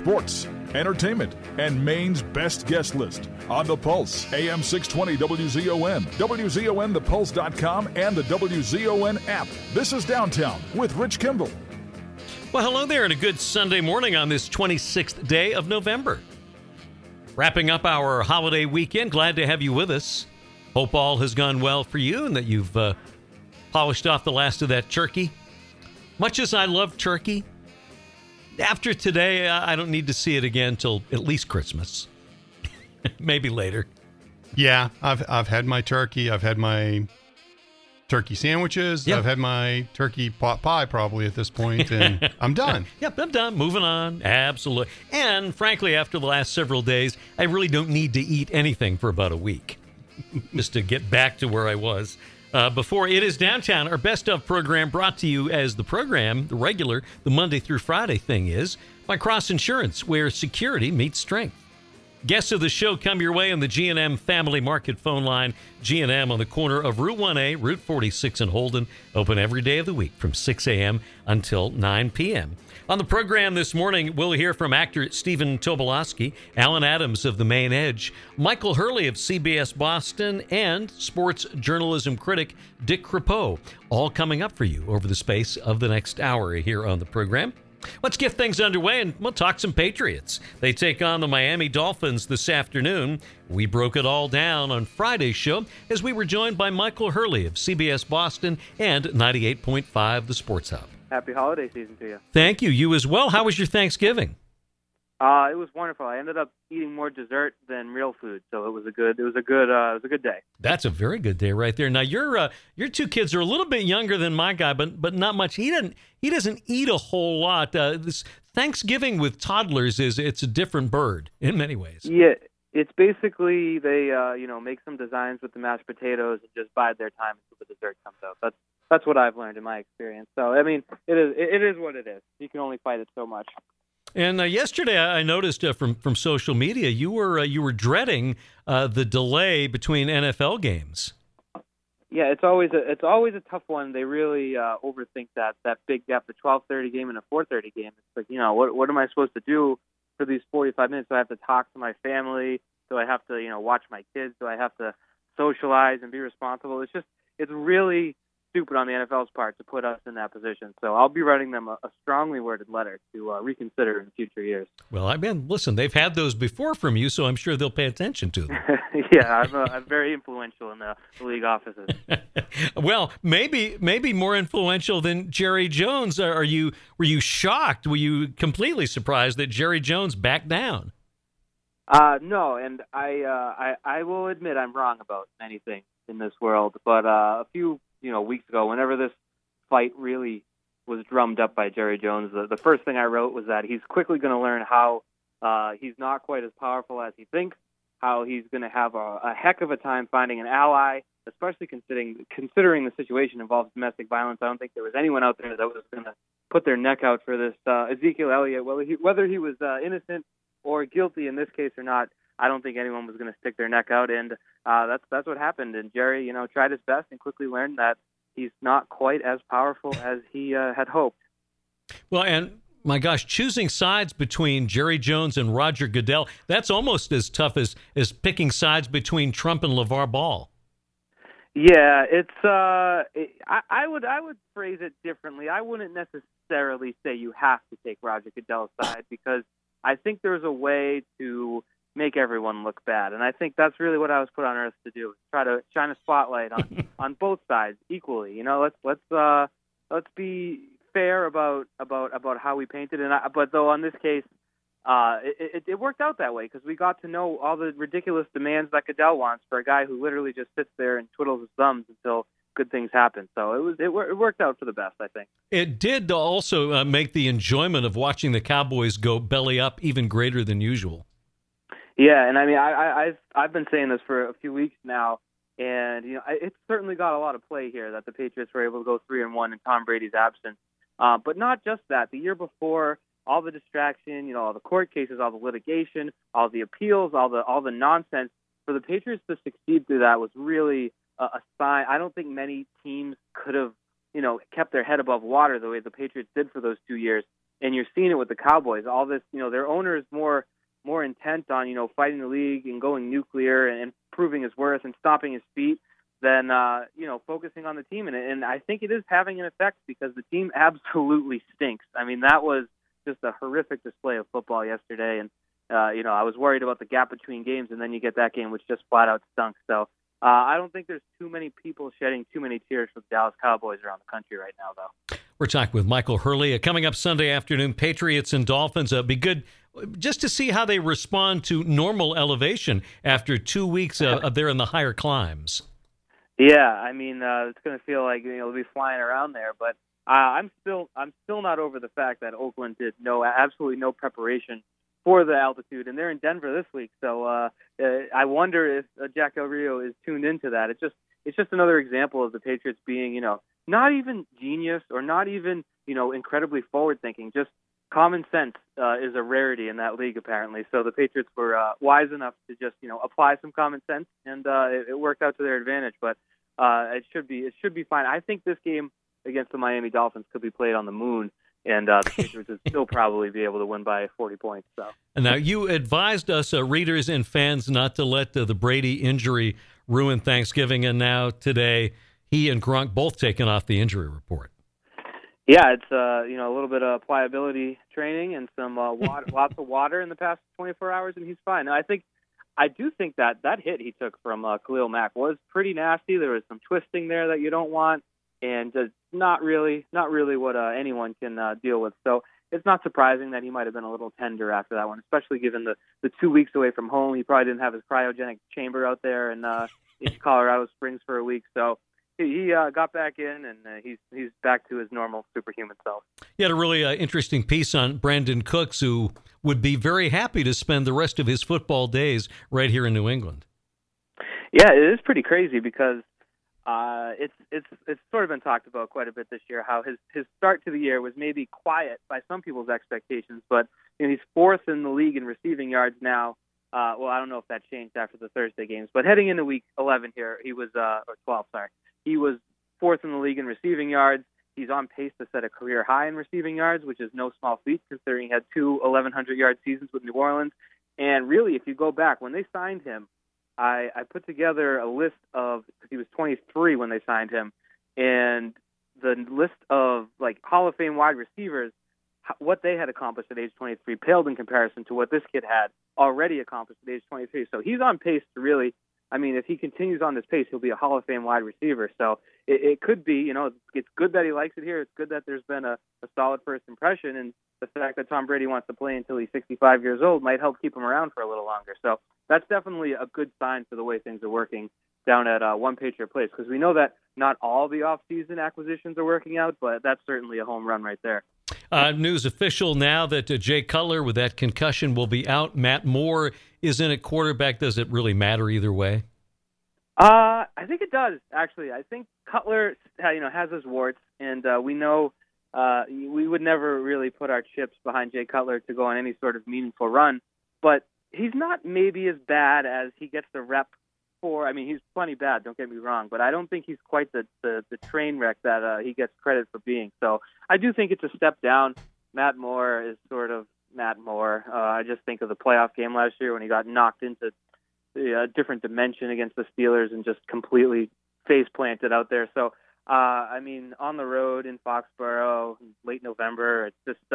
sports, entertainment, and Maine's best guest list on The Pulse, AM 620 WZON, WZONthepulse.com, and the WZON app. This is Downtown with Rich Kimball. Well, hello there, and a good Sunday morning on this 26th day of November. Wrapping up our holiday weekend. Glad to have you with us. Hope all has gone well for you and that you've polished off the last of that turkey. Much as I love turkey, after today, I don't need to see it again till at least Christmas. Maybe later. Yeah, I've had my turkey. I've had my turkey sandwiches. Yep. I've had my turkey pot pie probably at this point, and I'm done. Yep, I'm done. Moving on. Absolutely. And frankly, after the last several days, I really don't need to eat anything for about a week just to get back to where I was. Before It Is Downtown, our best of program brought to you as the program, the regular, the Monday through Friday thing is, by Cross Insurance, where security meets strength. Guests of the show come your way on the G&M Family Market phone line. G&M on the corner of Route 1A, Route 46 in Holden. Open every day of the week from 6 a.m. until 9 p.m. On the program this morning, we'll hear from actor Stephen Tobolowsky, Alan Adams of The Main Edge, Michael Hurley of CBS Boston, and sports journalism critic Dick Crepeau. All coming up for you over the space of the next hour here on the program. Let's get things underway and we'll talk some Patriots. They take on the Miami Dolphins this afternoon. We broke it all down on Friday's show as we were joined by Michael Hurley of CBS Boston and 98.5 The Sports Hub. Happy holiday season to you. Thank you. You as well. How was your Thanksgiving? It was wonderful. I ended up eating more dessert than real food, so it was a good day. That's a very good day right there. Now your two kids are a little bit younger than my guy, but not much. He doesn't eat a whole lot. This Thanksgiving with toddlers it's a different bird in many ways. Yeah, it's basically they make some designs with the mashed potatoes and just bide their time until the dessert comes out. That's what I've learned in my experience. So I mean, it is what it is. You can only fight it so much. And yesterday, I noticed from social media you were dreading the delay between NFL games. Yeah, it's always a tough one. They really overthink that big gap, the 12:30 game and a 4:30 game. It's like, what am I supposed to do for these 45 minutes? Do I have to talk to my family? Do I have to watch my kids? Do I have to socialize and be responsible? It's really stupid on the NFL's part to put us in that position. So I'll be writing them a strongly worded letter to reconsider in future years. Well, listen, they've had those before from you, so I'm sure they'll pay attention to them. Yeah, I'm very influential in the league offices. Well, maybe more influential than Jerry Jones. Were you shocked? Were you completely surprised that Jerry Jones backed down? No, and I will admit I'm wrong about many things in this world, but a few weeks ago, whenever this fight really was drummed up by Jerry Jones, the first thing I wrote was that he's quickly going to learn how he's not quite as powerful as he thinks, how he's going to have a heck of a time finding an ally, especially considering the situation involves domestic violence. I don't think there was anyone out there that was going to put their neck out for this Ezekiel Elliott, whether he was innocent or guilty in this case or not. I don't think anyone was going to stick their neck out, and that's what happened. And Jerry, tried his best and quickly learned that he's not quite as powerful as he had hoped. Well, and my gosh, choosing sides between Jerry Jones and Roger Goodell, that's almost as tough as picking sides between Trump and LeVar Ball. Yeah, I would phrase it differently. I wouldn't necessarily say you have to take Roger Goodell's side, because I think there's a way to make everyone look bad, and I think that's really what I was put on earth to do: try to shine a spotlight on both sides equally. Let's be fair about how we painted, but though on this case, it worked out that way because we got to know all the ridiculous demands that Goodell wants for a guy who literally just sits there and twiddles his thumbs until good things happen. So it worked out for the best, I think. It did also make the enjoyment of watching the Cowboys go belly up even greater than usual. Yeah, and I mean, I've been saying this for a few weeks now, and it's certainly got a lot of play here that the Patriots were able to go 3-1 in Tom Brady's absence. But not just that. The year before, all the distraction, all the court cases, all the litigation, all the appeals, all the nonsense, for the Patriots to succeed through that was really a sign. I don't think many teams could have, kept their head above water the way the Patriots did for those 2 years. and you're seeing it with the Cowboys. All this, their owner is more intent on, fighting the league and going nuclear and proving his worth and stomping his feet than, focusing on the team. And I think it is having an effect because the team absolutely stinks. I mean, that was just a horrific display of football yesterday. And, I was worried about the gap between games, and then you get that game, which just flat out stunk. So I don't think there's too many people shedding too many tears for the Dallas Cowboys around the country right now, though. We're talking with Michael Hurley. Coming up Sunday afternoon, Patriots and Dolphins. It'll be good just to see how they respond to normal elevation after 2 weeks they're in the higher climbs. Yeah, I mean, it's going to feel like they'll be flying around there, but I'm still not over the fact that Oakland did absolutely no preparation for the altitude, and they're in Denver this week. So I wonder if Jack Del Rio is tuned into that. It's just another example of the Patriots being not even genius or not even incredibly forward thinking. Just common sense is a rarity in that league apparently. So the Patriots were wise enough to just apply some common sense, and it worked out to their advantage. But it should be fine. I think this game against the Miami Dolphins could be played on the moon. And the Patriots would still probably be able to win by 40 points. So. Now, you advised us, readers and fans, not to let the Brady injury ruin Thanksgiving. And now today, he and Gronk both taken off the injury report. Yeah, it's a little bit of pliability training and some lots of water in the past 24 hours, and he's fine. Now, I do think that hit he took from Khalil Mack was pretty nasty. There was some twisting there that you don't want. And just not really what anyone can deal with. So it's not surprising that he might have been a little tender after that one, especially given the 2 weeks away from home. He probably didn't have his cryogenic chamber out there in Colorado Springs for a week. So he got back in, and he's back to his normal superhuman self. He had a really interesting piece on Brandon Cooks, who would be very happy to spend the rest of his football days right here in New England. Yeah, it is pretty crazy because it's sort of been talked about quite a bit this year, how his start to the year was maybe quiet by some people's expectations, but he's fourth in the league in receiving yards now. Well, I don't know if that changed after the Thursday games, but heading into week 11 here, he was, or 12, sorry, he was fourth in the league in receiving yards. He's on pace to set a career high in receiving yards, which is no small feat considering he had two 1,100-yard seasons with New Orleans. And really, if you go back, when they signed him, I put together a list of, because he was 23 when they signed him, and the list of Hall of Fame wide receivers, what they had accomplished at age 23 paled in comparison to what this kid had already accomplished at age 23. So he's on pace to really, if he continues on this pace, he'll be a Hall of Fame wide receiver. So it could be, it's good that he likes it here. It's good that there's been a solid first impression, and the fact that Tom Brady wants to play until he's 65 years old might help keep him around for a little longer. So that's definitely a good sign for the way things are working down at One Patriot Place, because we know that not all the off-season acquisitions are working out, but that's certainly a home run right there. News official now that Jay Cutler with that concussion will be out. Matt Moore is in at quarterback. Does it really matter either way? I think it does, actually. I think Cutler has his warts, and we know we would never really put our chips behind Jay Cutler to go on any sort of meaningful run, but he's not maybe as bad as he gets the rep for. He's plenty bad, don't get me wrong, but I don't think he's quite the train wreck that he gets credit for being. So I do think it's a step down. Matt Moore is sort of Matt Moore. I just think of the playoff game last year when he got knocked into a different dimension against the Steelers and just completely face planted out there. So, on the road in Foxborough, late November, it's just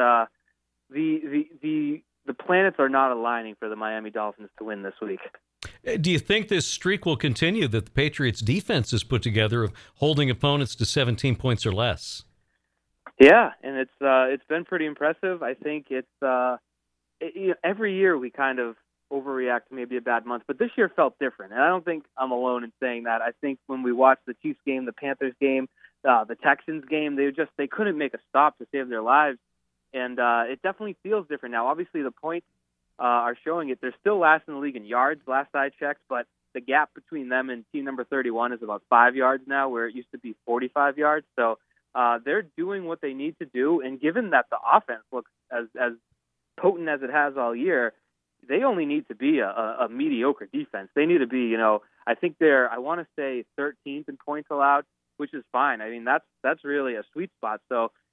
the planets are not aligning for the Miami Dolphins to win this week. Do you think this streak will continue that the Patriots defense has put together of holding opponents to 17 points or less? Yeah, and it's been pretty impressive. I think it's every year we kind of overreact to maybe a bad month, but this year felt different, and I don't think I'm alone in saying that. I think when we watched the Chiefs game, the Panthers game, the Texans game, they couldn't make a stop to save their lives, and it definitely feels different now. Obviously, the points are showing it. They're still last in the league in yards, last I checked, but the gap between them and team number 31 is about 5 yards now, where it used to be 45 yards. So they're doing what they need to do, and given that the offense looks as potent as it has all year, they only need to be a mediocre defense. They need to be, I think I want to say 13th in points allowed, which is fine. That's really a sweet spot. So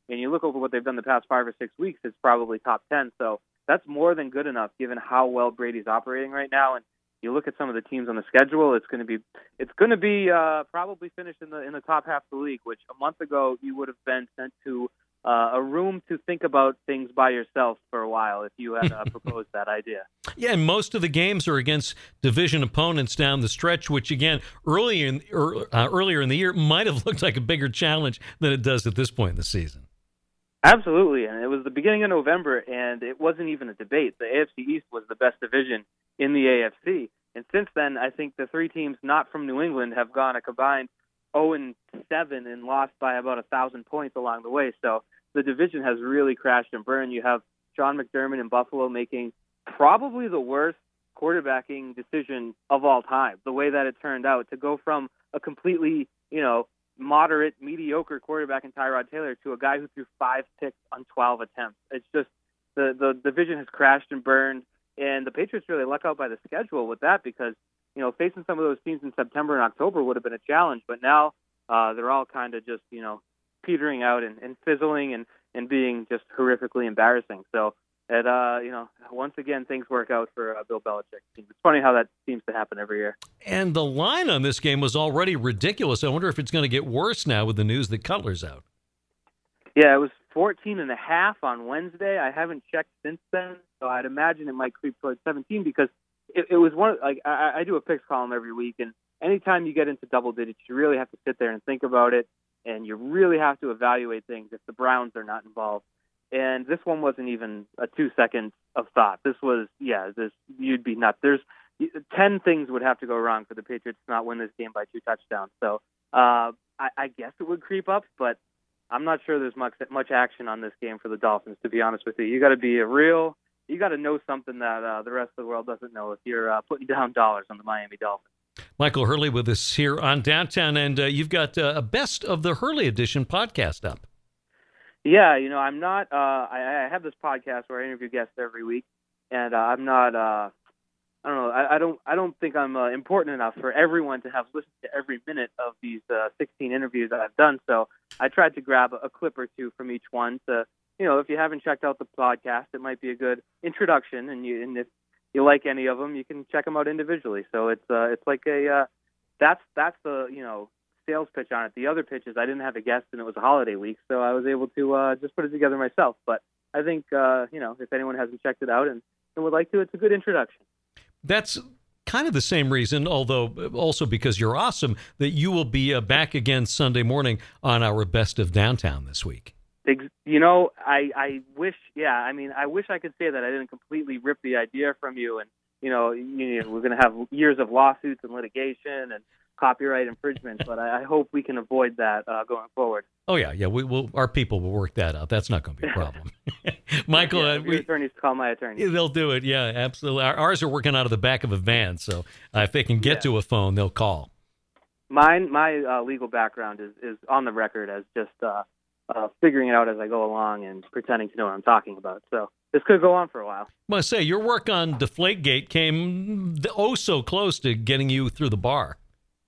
and you look over what they've done the past 5 or 6 weeks, it's probably top 10. So that's more than good enough given how well Brady's operating right now. And you look at some of the teams on the schedule, it's going to be probably finished in the top half of the league, which a month ago you would have been sent to a room to think about things by yourself for a while if you had proposed that idea. Yeah, and most of the games are against division opponents down the stretch, which again earlier in the year might have looked like a bigger challenge than it does at this point in the season. Absolutely, and it was the beginning of November, and it wasn't even a debate. The AFC East was the best division in the AFC, and since then, I think the 3 teams not from New England have gone a combined 0-7 and lost by about 1,000 points along the way. So the division has really crashed and burned. You have Sean McDermott in Buffalo making probably the worst quarterbacking decision of all time. The way that it turned out to go from a completely, moderate, mediocre quarterback in Tyrod Taylor to a guy who threw 5 picks on 12 attempts. It's just the division has crashed and burned, and the Patriots really luck out by the schedule with that because, facing some of those teams in September and October would have been a challenge, but now they're all kind of just, petering out and fizzling and being just horrifically embarrassing. So, once again, things work out for Bill Belichick. It's funny how that seems to happen every year. And the line on this game was already ridiculous. I wonder if it's going to get worse now with the news that Cutler's out. Yeah, it was 14.5 on Wednesday. I haven't checked since then, so I'd imagine it might creep towards 17 because it was one. I do a picks column every week, and anytime you get into double digits, you really have to sit there and think about it, and you really have to evaluate things if the Browns are not involved. And this one wasn't even a 2 seconds of thought. This was, you'd be nuts. There's 10 things would have to go wrong for the Patriots to not win this game by 2 touchdowns. So I guess it would creep up, but I'm not sure there's much action on this game for the Dolphins, to be honest with you. You got to know something that the rest of the world doesn't know if you're putting down dollars on the Miami Dolphins. Michael Hurley with us here on Downtown, and you've got a Best of the Hurley Edition podcast up. Yeah, I'm not. I have this podcast where I interview guests every week, and I'm not. I don't know. I don't think I'm important enough for everyone to have listened to every minute of these 16 interviews that I've done. So I tried to grab a clip or two from each one to, if you haven't checked out the podcast, it might be a good introduction. And if you like any of them, you can check them out individually. So it's like that's the sales pitch on it. The other pitch is I didn't have a guest and it was a holiday week, so I was able to just put it together myself. But I think if anyone hasn't checked it out and would like to, it's a good introduction. That's kind of the same reason, although also because you're awesome, that you will be back again Sunday morning on our Best of Downtown this week. I wish, I wish I could say that I didn't completely rip the idea from you, and we're going to have years of lawsuits and litigation and copyright infringement, but I hope we can avoid that going forward. Oh yeah, our people will work that out. That's not going to be a problem. Michael, your attorneys call my attorney. They'll do it. Yeah, absolutely. Ours are working out of the back of a van, so if they can get to a phone, they'll call. My legal background is on the record as just figuring it out as I go along and pretending to know what I'm talking about. So this could go on for a while. I must say, your work on Deflategate came so close to getting you through the bar.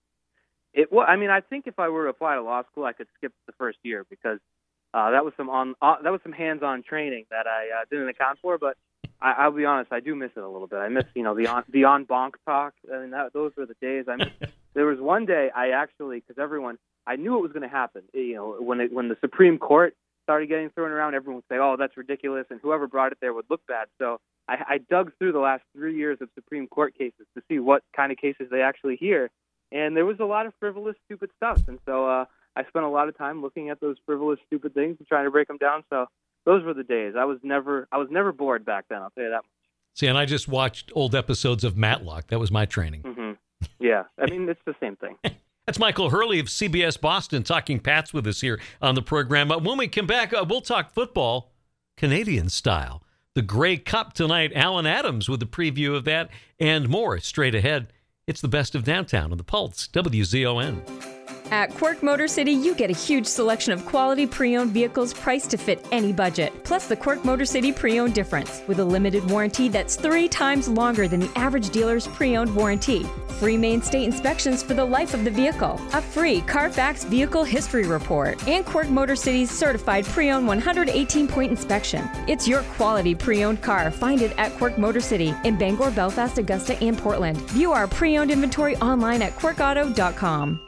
I think if I were to apply to law school, I could skip the first year because that was some hands-on training that I didn't account for. But I'll be honest, I do miss it a little bit. I miss the en banc talk. Those were the days. There was one day because I knew it was going to happen. When the Supreme Court started getting thrown around, everyone would say, "Oh, that's ridiculous," and whoever brought it there would look bad. So I dug through the last 3 years of Supreme Court cases to see what kind of cases they actually hear. And there was a lot of frivolous, stupid stuff. And so I spent a lot of time looking at those frivolous, stupid things and trying to break them down. So those were the days. I was never bored back then, I'll tell you that much. See, and I just watched old episodes of Matlock. That was my training. Mm-hmm. Yeah, it's the same thing. That's Michael Hurley of CBS Boston talking Pats with us here on the program. When we come back, we'll talk football, Canadian style. The Grey Cup tonight, Alan Adams with a preview of that and more straight ahead. It's the Best of Downtown on the Pulse, WZON. At Quirk Motor City, you get a huge selection of quality pre-owned vehicles priced to fit any budget. Plus the Quirk Motor City pre-owned difference with a limited warranty that's 3 times longer than the average dealer's pre-owned warranty. Free Maine State inspections for the life of the vehicle, a free Carfax vehicle history report, and Quirk Motor City's certified pre-owned 118-point inspection. It's your quality pre-owned car. Find it at Quirk Motor City in Bangor, Belfast, Augusta, and Portland. View our pre-owned inventory online at quirkauto.com.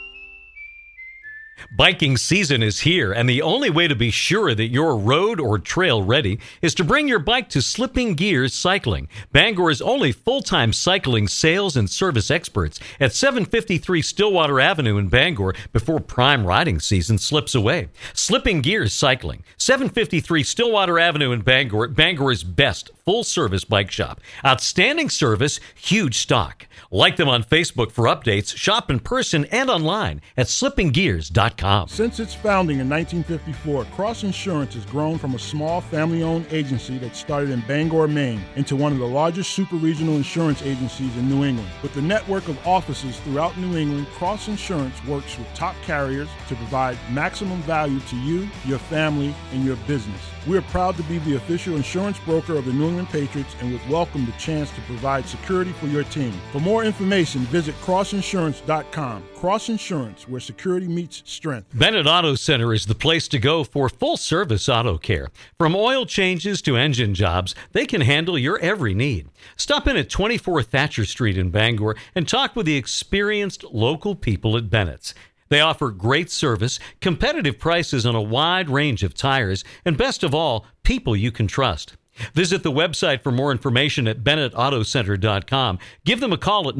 Biking season is here, and the only way to be sure that you're road or trail ready is to bring your bike to Slipping Gears Cycling, Bangor's only full-time cycling sales and service experts at 753 Stillwater Avenue in Bangor before prime riding season slips away. Slipping Gears Cycling, 753 Stillwater Avenue in Bangor, Bangor's best full-service bike shop. Outstanding service, huge stock. Like them on Facebook for updates, shop in person and online at slippinggears.com. Since its founding in 1954, Cross Insurance has grown from a small family-owned agency that started in Bangor, Maine, into one of the largest super-regional insurance agencies in New England. With a network of offices throughout New England, Cross Insurance works with top carriers to provide maximum value to you, your family, and your business. We are proud to be the official insurance broker of the New England Patriots and would welcome the chance to provide security for your team. For more information, visit crossinsurance.com. Cross Insurance, where security meets strength. Bennett Auto Center is the place to go for full-service auto care. From oil changes to engine jobs, they can handle your every need. Stop in at 24 Thatcher Street in Bangor and talk with the experienced local people at Bennett's. They offer great service, competitive prices on a wide range of tires, and best of all, people you can trust. Visit the website for more information at BennettAutoCenter.com. Give them a call at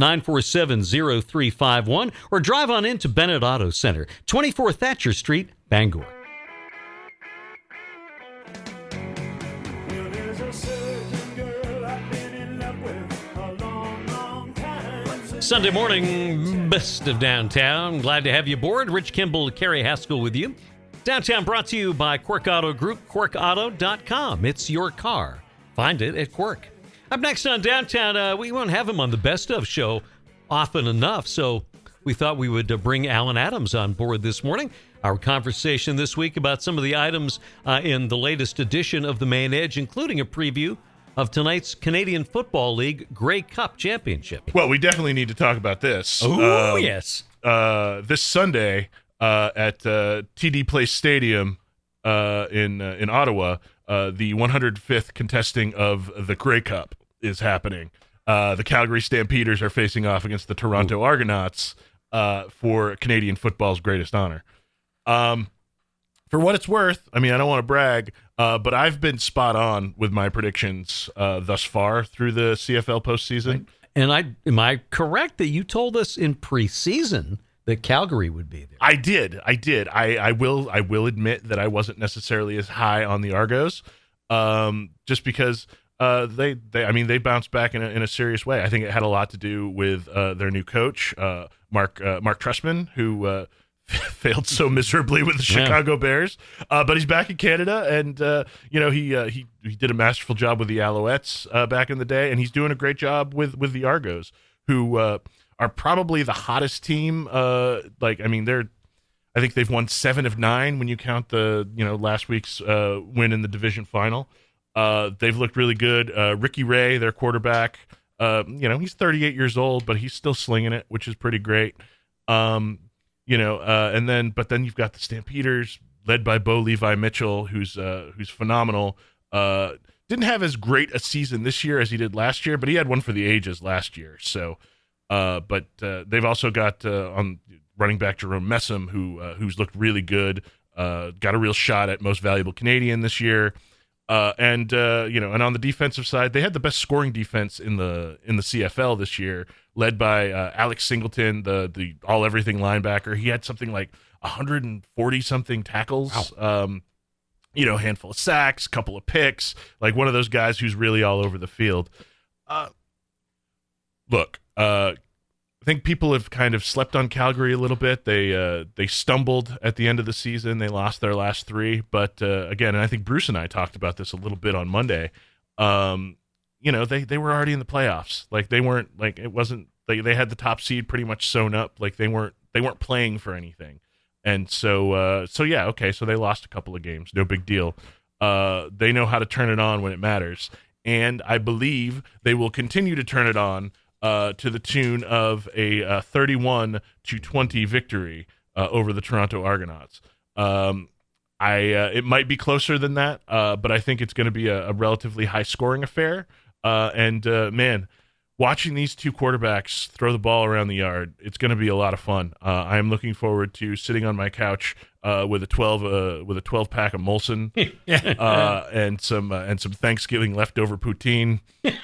947-0351 or drive on into Bennett Auto Center, 24 Thatcher Street, Bangor. Sunday morning, best of downtown. Glad to have you aboard. Rich Kimball, Carrie Haskell with you. Downtown brought to you by Quirk Auto Group, quirkauto.com. It's your car. Find it at Quirk. Up next on Downtown, we won't have him on the Best Of show often enough, so we thought we would bring Alan Adams on board this morning. Our conversation this week about some of the items in the latest edition of the Main Edge, including a preview of tonight's Canadian Football League Grey Cup Championship. Well, we definitely need to talk about this. Oh, yes. This Sunday at TD Place Stadium in Ottawa, the 105th contesting of the Grey Cup is happening. The Calgary Stampeders are facing off against the Toronto Argonauts for Canadian football's greatest honor. For what it's worth, I mean, I don't want to brag, but I've been spot on with my predictions thus far through the CFL postseason. And am I correct that you told us in preseason that Calgary would be there? I did. I will admit that I wasn't necessarily as high on the Argos, just because they bounced back in a serious way. I think it had a lot to do with their new coach, Mark Trestman, who failed so miserably with the Chicago Bears, but he's back in Canada, and he did a masterful job with the Alouettes back in the day, and he's doing a great job with the Argos, who are probably the hottest team. I think they've won 7 of 9 when you count the last week's win in the division final. They've looked really good. Ricky Ray, their quarterback, he's 38 years old, but he's still slinging it, which is pretty great. But then you've got the Stampeders, led by Bo Levi Mitchell, who's phenomenal. Didn't have as great a season this year as he did last year, but he had one for the ages last year. So, but they've also got on running back Jerome Messam, who's looked really good. Got a real shot at Most Valuable Canadian this year. And on the defensive side, they had the best scoring defense in the CFL this year, led by Alex Singleton, the all-everything linebacker. He had something like 140-something tackles, wow. Handful of sacks, couple of picks, like one of those guys who's really all over the field. Look, I think people have kind of slept on Calgary a little bit. They stumbled at the end of the season. They lost their last 3. But again, and I think Bruce and I talked about this a little bit on Monday. They were already in the playoffs. Like they weren't like it wasn't. They had the top seed pretty much sewn up. Like they weren't playing for anything. And so yeah, okay, so they lost a couple of games, no big deal. They know how to turn it on when it matters, and I believe they will continue to turn it on to the tune of a 31-20 victory over the Toronto Argonauts. It might be closer than that, but I think it's going to be a relatively high-scoring affair. Man, watching these two quarterbacks throw the ball around the yard, it's going to be a lot of fun. I am looking forward to sitting on my couch with a 12 pack of Molson and some Thanksgiving leftover poutine,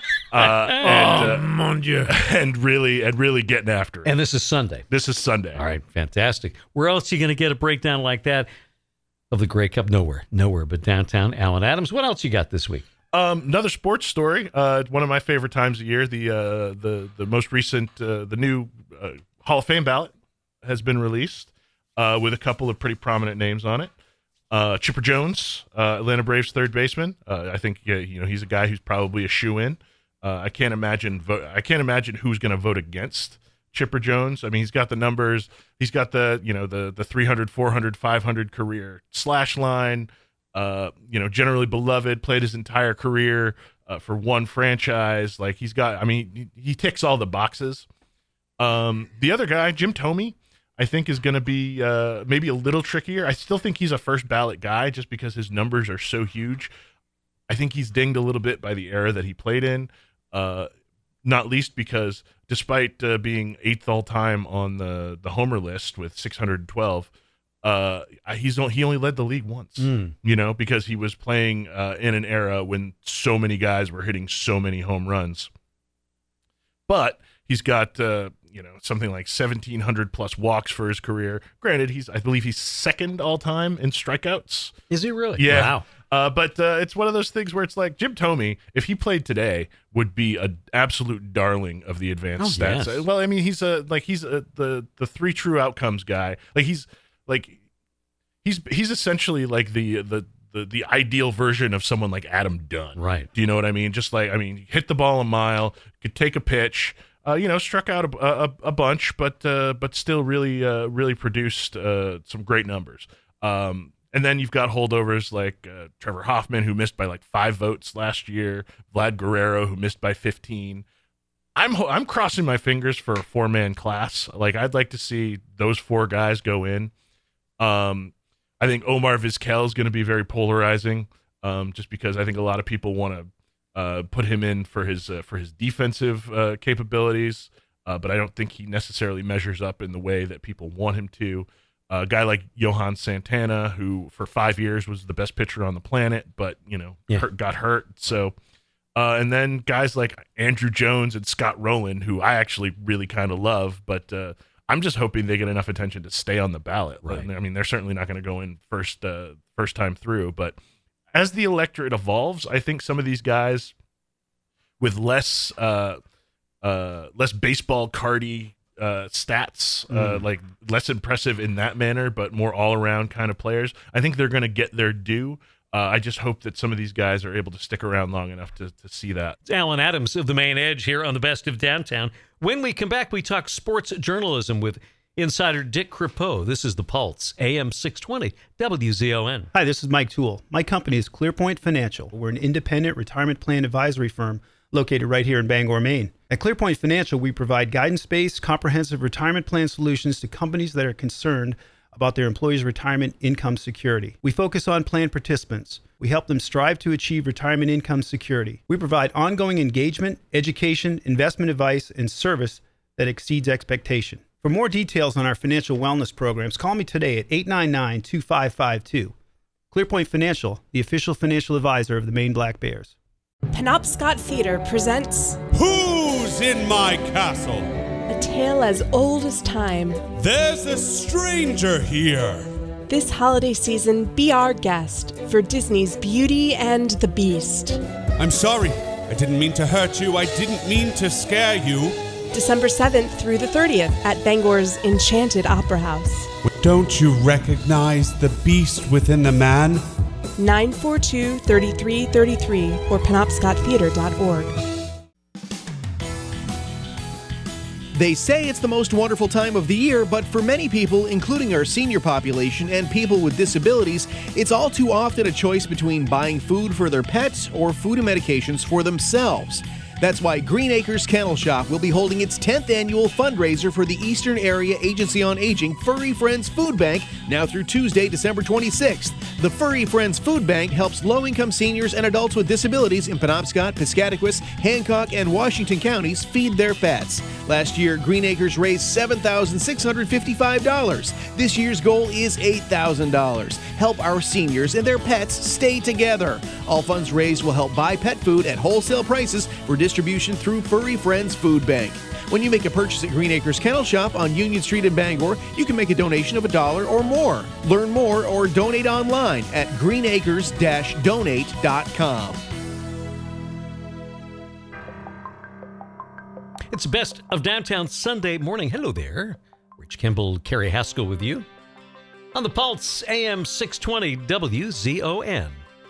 and really getting after it. And this is Sunday. This is Sunday. All right, fantastic. Where else are you going to get a breakdown like that of the Grey Cup? Nowhere but downtown. Alan Adams, what else you got this week? Another sports story. One of my favorite times of year. The most recent, the new Hall of Fame ballot has been released with a couple of pretty prominent names on it. Chipper Jones, Atlanta Braves third baseman. I think he's a guy who's probably a shoo-in. I can't imagine who's going to vote against Chipper Jones. I mean, he's got the numbers. He's got the 300, 400, 500 career slash line. Generally beloved, played his entire career for one franchise. Like he ticks all the boxes. The other guy, Jim Thome, I think is going to be maybe a little trickier. I still think he's a first ballot guy just because his numbers are so huge. I think he's dinged a little bit by the era that he played in, not least because despite being 8th all time on the homer list with 612, he only led the league once, because he was playing in an era when so many guys were hitting so many home runs. But he's got something like 1,700 plus walks for his career. Granted, I believe he's second all time in strikeouts. Is he really? Yeah. Wow. But it's one of those things where it's like Jim Thome, if he played today, would be an absolute darling of the advanced stats. Yes. Well, I mean, he's the three true outcomes guy. He's essentially like the ideal version of someone like Adam Dunn. Right. Do you know what I mean? Just hit the ball a mile, could take a pitch, struck out a bunch, but still really produced some great numbers. And then you've got holdovers like Trevor Hoffman, who missed by 5 votes last year, Vlad Guerrero, who missed by 15. I'm crossing my fingers for a 4-man class. I'd like to see those 4 guys go in. I think Omar Vizquel is going to be very polarizing, just because I think a lot of people want to put him in for his defensive capabilities, but I don't think he necessarily measures up in the way that people want him to. A guy like Johan Santana, who for 5 years was the best pitcher on the planet, but got hurt. So, and then guys like Andrew Jones and Scott Rowland, who I actually really kind of love, but I'm just hoping they get enough attention to stay on the ballot. Right. I mean, they're certainly not going to go in first time through, but as the electorate evolves, I think some of these guys with less baseball cardy stats, less impressive in that manner, but more all-around kind of players, I think they're going to get their due. I just hope that some of these guys are able to stick around long enough to see that. It's Alan Adams of The Main Edge here on the Best of Downtown. When we come back, we talk sports journalism with insider Dick Crepeau. This is The Pulse, AM 620, WZON. Hi, this is Mike Toole. My company is ClearPoint Financial. We're an independent retirement plan advisory firm located right here in Bangor, Maine. At ClearPoint Financial, we provide guidance-based, comprehensive retirement plan solutions to companies that are concerned about their employees' retirement income security. We focus on plan participants. We help them strive to achieve retirement income security. We provide ongoing engagement, education, investment advice, and service that exceeds expectation. For more details on our financial wellness programs, call me today at 899-2552. ClearPoint Financial, the official financial advisor of the Maine Black Bears. Penobscot Theatre presents Who's in My Castle? A tale as old as time. There's a stranger here. This holiday season, be our guest for Disney's Beauty and the Beast. I'm sorry. I didn't mean to hurt you. I didn't mean to scare you. December 7th through the 30th at Bangor's Enchanted Opera House. Don't you recognize the beast within the man? 942-3333 or penobscottheater.org. They say it's the most wonderful time of the year, but for many people, including our senior population and people with disabilities, it's all too often a choice between buying food for their pets or food and medications for themselves. That's why Green Acres Kennel Shop will be holding its 10th annual fundraiser for the Eastern Area Agency on Aging Furry Friends Food Bank now through Tuesday, December 26th. The Furry Friends Food Bank helps low-income seniors and adults with disabilities in Penobscot, Piscataquis, Hancock, and Washington counties feed their pets. Last year, Green Acres raised $7,655. This year's goal is $8,000. Help our seniors and their pets stay together. All funds raised will help buy pet food at wholesale prices for distribution through Furry Friends Food Bank. When you make a purchase at Green Acres Kennel Shop on Union Street in Bangor, you can make a donation of $1 or more. Learn more or donate online at greenacres-donate.com. It's Best of Downtown Sunday morning. Hello there. Rich Kimball, Carrie Haskell with you. On the Pulse, AM 620 WZON.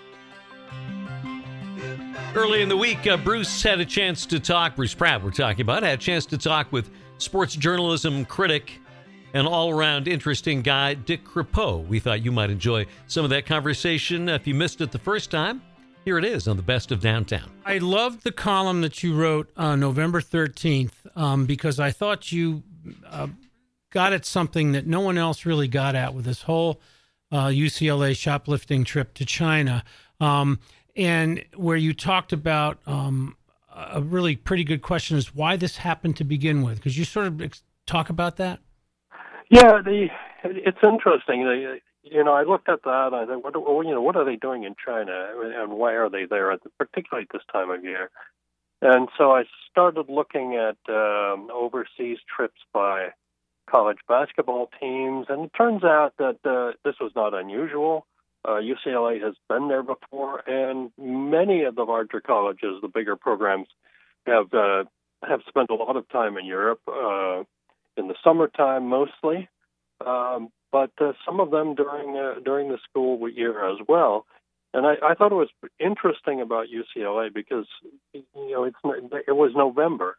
Early in the week, Bruce had a chance to talk, Bruce Pratt we're talking about, had a chance to talk with sports journalism critic and all-around interesting guy, Dick Crepeau. We thought you might enjoy some of that conversation. If you missed it the first time, here it is on the Best of Downtown. I loved the column that you wrote on November 13th because I thought you got at something that no one else really got at with this whole UCLA shoplifting trip to China. And where you talked about a really pretty good question is why this happened to begin with. Could you sort of talk about that? Yeah, it's interesting. I looked at that and I thought, what are they doing in China and why are they there, particularly at this time of year? And so I started looking at overseas trips by college basketball teams, and it turns out that this was not unusual. UCLA has been there before, and many of the larger colleges, the bigger programs, have spent a lot of time in Europe in the summertime mostly, but some of them during the school year as well. And I thought it was interesting about UCLA because it was November,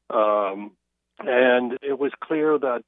and it was clear that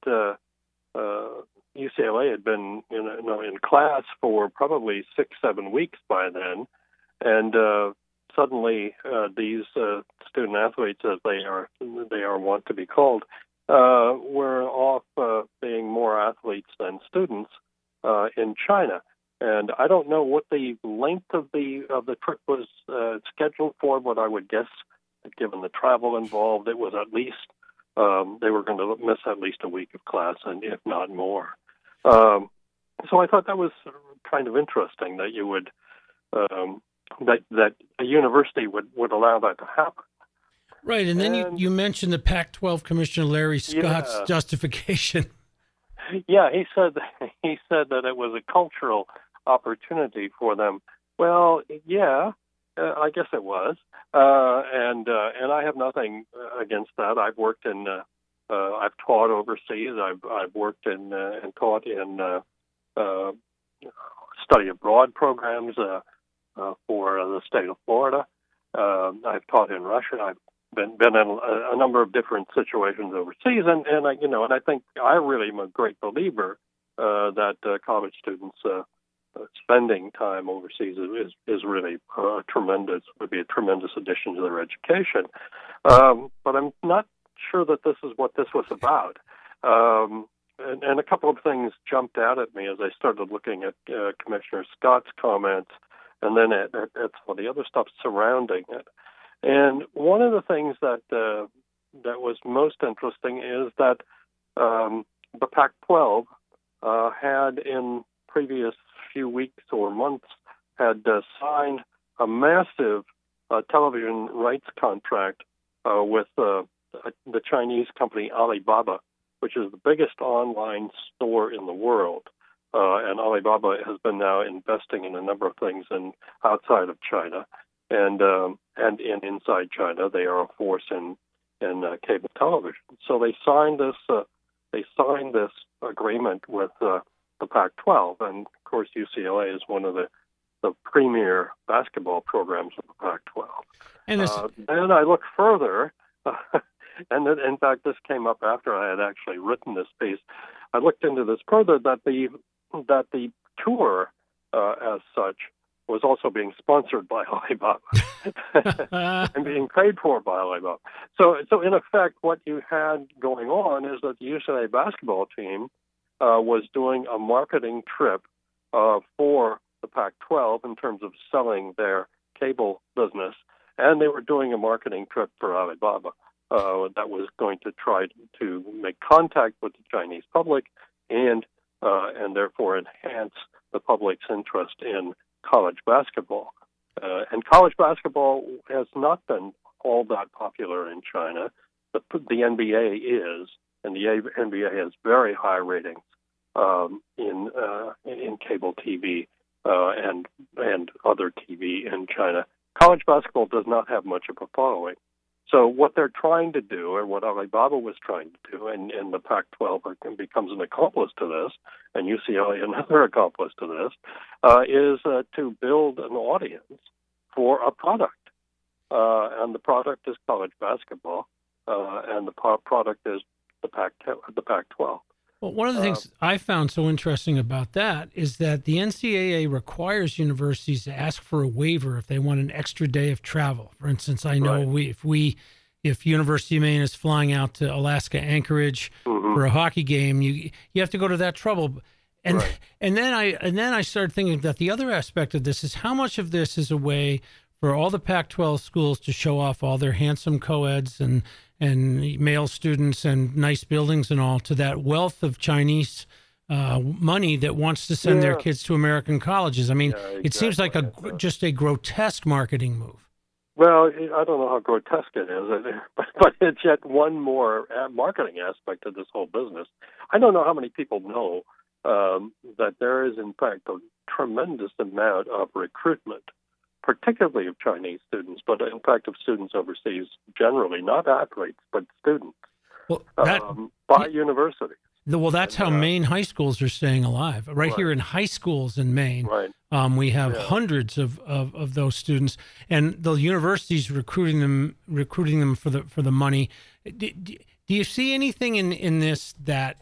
UCLA had been in class for probably 6-7 weeks by then, and suddenly these student athletes, as they are wont to be called, were off being more athletes than students in China. And I don't know what the length of the trip was scheduled for, but I would guess, given the travel involved, it was at least they were going to miss at least a week of class, and if not more. So I thought that was kind of interesting that you would that a university would allow that to happen. Right, and then you mentioned the Pac-12 Commissioner Larry Scott's justification. Yeah, he said that it was a cultural opportunity for them. Well, yeah, I guess it was, and I have nothing against that. I've worked in, I've taught overseas. I've worked in and taught in study abroad programs for the state of Florida. I've taught in Russia. I've been in a number of different situations overseas, and I think I really am a great believer that college students spending time overseas is really would be a tremendous addition to their education. But I'm not sure that this is what this was about. And a couple of things jumped out at me as I started looking at Commissioner Scott's comments, and then at some of the other stuff surrounding it. And one of the things that was most interesting is that the Pac-12 had in previous few weeks or months had signed a massive television rights contract with the Chinese company Alibaba, which is the biggest online store in the world. And Alibaba has been now investing in a number of things outside of China. And inside China, they are a force in cable television. So they signed this agreement with the Pac-12, and of course UCLA is one of the premier basketball programs of the Pac-12. And then I look further, And in fact, this came up after I had actually written this piece. I looked into this further that the tour, as such, was also being sponsored by Alibaba and being paid for by Alibaba. So in effect, what you had going on is that the UCLA basketball team was doing a marketing trip for the Pac-12 in terms of selling their cable business, and they were doing a marketing trip for Alibaba that was going to try to make contact with the Chinese public and therefore enhance the public's interest in college basketball. And college basketball has not been all that popular in China. The NBA is, and the NBA has very high ratings in cable TV and other TV in China. College basketball does not have much of a following. So what they're trying to do, or what Alibaba was trying to do, and the Pac-12 becomes an accomplice to this, and UCLA another accomplice to this, is to build an audience for a product. And the product is college basketball, and the product is the Pac-12. Well, one of the things I found so interesting about that is that the NCAA requires universities to ask for a waiver if they want an extra day of travel. For instance, I know if University of Maine is flying out to Alaska Anchorage for a hockey game, you have to go to that trouble. And then I started thinking that the other aspect of this is how much of this is a way for all the Pac-12 schools to show off all their handsome co-eds and male students and nice buildings and all to that wealth of Chinese money that wants to send their kids to American colleges. I mean, it seems like just a grotesque marketing move. Well, I don't know how grotesque it is, but it's yet one more marketing aspect of this whole business. I don't know how many people know that there is, in fact, a tremendous amount of recruitment, particularly of Chinese students, but in fact of students overseas generally, not athletes, but students, by universities. Well, that's how Maine high schools are staying alive. Right here in high schools in Maine, we have hundreds of those students, and the universities recruiting them for the money. Do you see anything in this that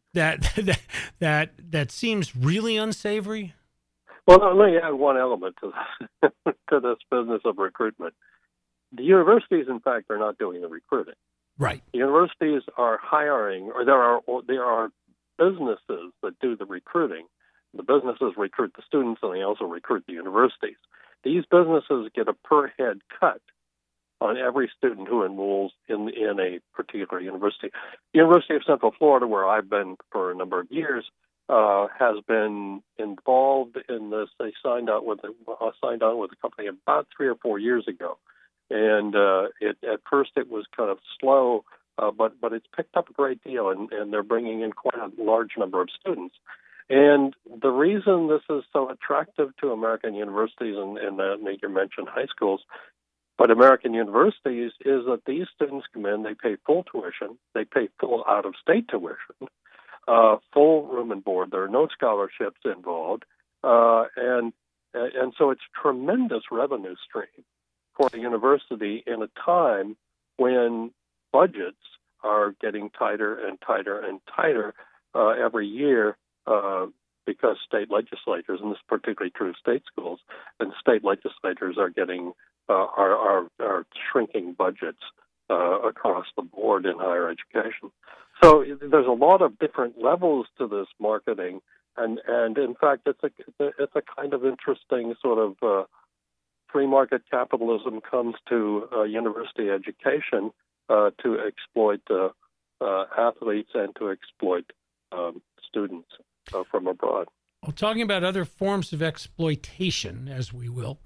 seems really unsavory? Well, let me add one element to this business of recruitment. The universities, in fact, are not doing the recruiting. Right. The universities are hiring, or there are businesses that do the recruiting. The businesses recruit the students, and they also recruit the universities. These businesses get a per head cut on every student who enrolls in a particular university. The University of Central Florida, where I've been for a number of years, has been involved in this. They signed on with a company about 3 or 4 years ago, and at first it was kind of slow, but it's picked up a great deal, and they're bringing in quite a large number of students. And the reason this is so attractive to American universities and you mentioned high schools, but American universities, is that these students come in, they pay full tuition, they pay full out-of-state tuition, full room and board. There are no scholarships involved, and so it's a tremendous revenue stream for the university in a time when budgets are getting tighter and tighter and tighter every year because state legislators, and this is particularly true of state schools, and state legislators are getting are shrinking budgets across the board in higher education. So there's a lot of different levels to this marketing, and in fact, it's a kind of interesting sort of free market capitalism comes to university education to exploit athletes and to exploit students from abroad. Well, talking about other forms of exploitation, as we will,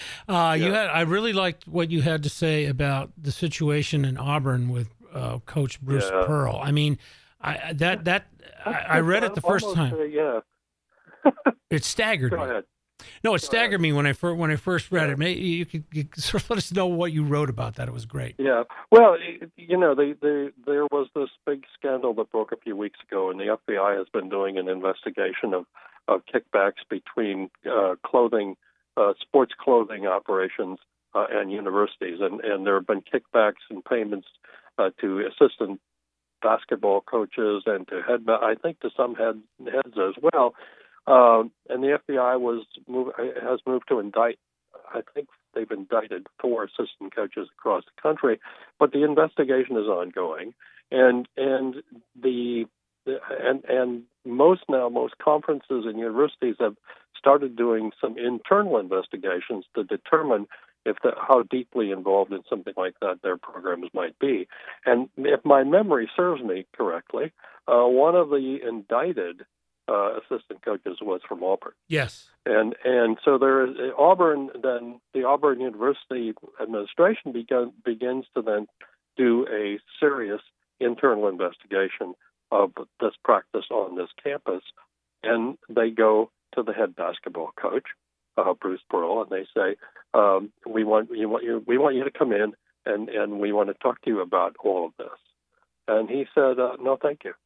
I really liked what you had to say about the situation in Auburn with Coach Bruce Pearl. I mean, I read it the first time. It staggered me. Go ahead. No, it staggered me when I first read it. Maybe you could sort of let us know what you wrote about that. It was great. Yeah. Well, there was this big scandal that broke a few weeks ago, and the FBI has been doing an investigation of kickbacks between sports clothing operations and universities, and there have been kickbacks and payments to assistant basketball coaches and to I think to some heads as well. And the FBI has moved to indict. I think they've indicted 4 assistant coaches across the country, but the investigation is ongoing, and most conferences and universities have started doing some internal investigations to determine how deeply involved in something like that their programs might be. And if my memory serves me correctly, one of the indicted assistant coaches was from Auburn. Yes. And so there is Auburn. Then the Auburn University administration begins to then do a serious internal investigation of this practice on this campus, and they go to the head basketball coach, Bruce Pearl, and they say, "We want you to come in, and we want to talk to you about all of this." And he said, "No, thank you.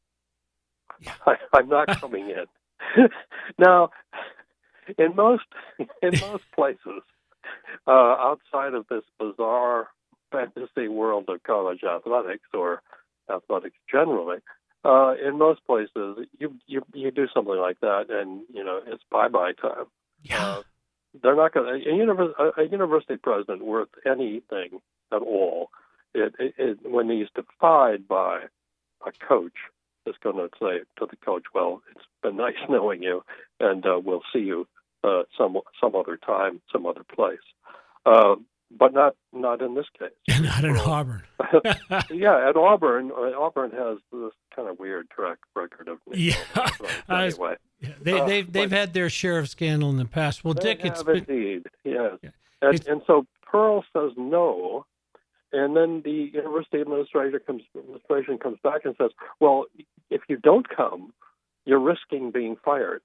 I'm not coming in." Now, in most places outside of this bizarre fantasy world of college athletics or athletics generally, in most places you do something like that, and it's bye time. Yeah. They're not going to a university president worth anything at all. When he's defied by a coach, is going to say to the coach, "Well, it's been nice knowing you, and we'll see you some other time, some other place." But not in this case. Not in Auburn. Yeah, at Auburn has this kind of weird track record of. Anyway, they've had their share of scandal in the past. Well, Dick, it's indeed, yes. And so Pearl says no, and then the university administration comes back and says, "Well, if you don't come, you're risking being fired."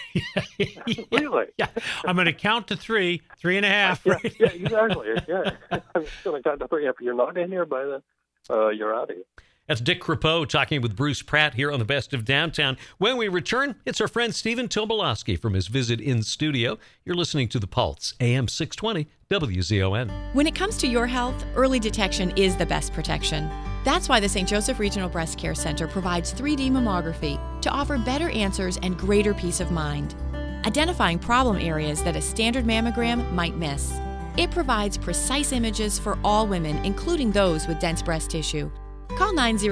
Really? Yeah. I'm going to count to 3, 3.5. Right? Yeah, exactly. Yeah, I'm going to count to 3. If you're not in here by then, you're out of here. That's Dick Crepeau talking with Bruce Pratt here on the Best of Downtown. When we return, it's our friend Stephen Tobolowsky from his visit in studio. You're listening to The Pulse, AM 620, WZON. When it comes to your health, early detection is the best protection. That's why the St. Joseph Regional Breast Care Center provides 3D mammography to offer better answers and greater peace of mind, identifying problem areas that a standard mammogram might miss. It provides precise images for all women, including those with dense breast tissue. Call